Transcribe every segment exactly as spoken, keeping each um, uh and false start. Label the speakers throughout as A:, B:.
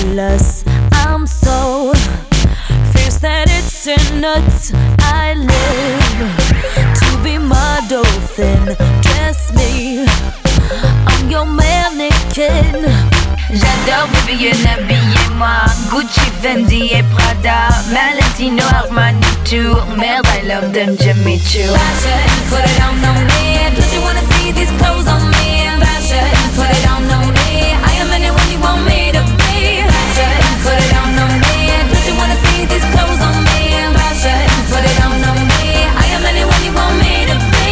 A: jealous. I'm so fierce that it's in nuts. I live to be my dolphin. Dress me, I'm your mannequin.
B: J'adore baby, habillez-moi. Gucci, Fendi et Prada, Valentino, Armani, Tour. Merde, I love them, Jimmy Choo.
C: Fashion, put it on, on me. Don't you wanna see these clothes on me? Fashion, put it on, on me. I am anyone you want me to be. Fashion, put it on, on me. Don't you wanna see these clothes on me? Fashion, put it on, on me. I am anyone you want me to be.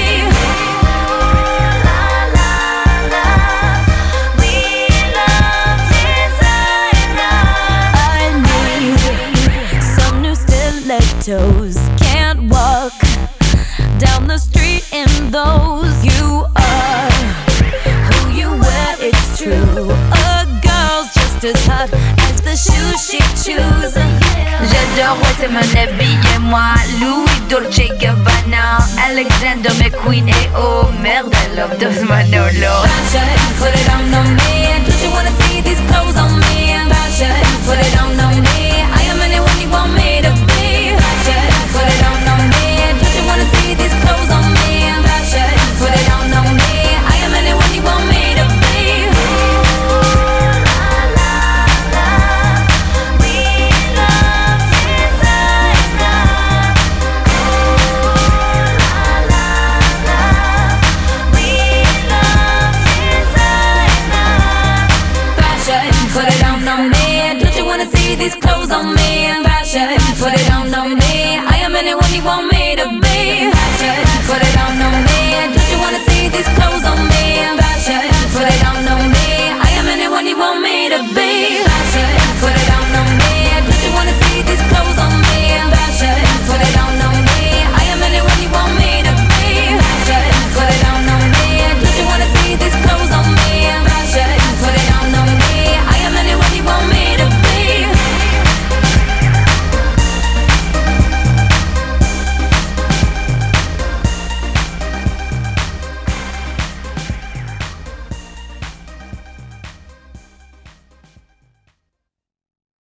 A: Toes. Can't walk down the street in those. You are who you wear, it's true. A girl's just as hot as the shoes she chooses.
B: J'adore, ouais, c'est mon habillez-moi. Louis, Dolce Gabbana, Alexander McQueen et oh merde, I love those Manolo.
C: Fashion, put it on, on me. Don't you wanna see these clothes on me? Fashion, put it on, on me. I am anyone you want me to be. Put it on, on me. Don't you wanna see these clothes on me? Fashion, put it on, on me. I am anyone you want me to be.
A: We love designer. We love designer.
C: Fashion, put it on, on me. Don't you wanna see these clothes on me?